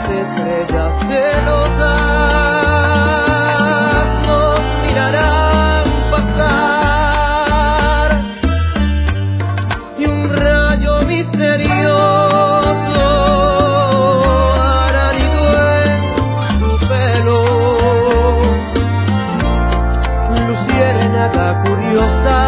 par de estrellas celosas nos mirarán pasar y un rayo misterioso hará nido en su pelo. Luciérnaga curiosa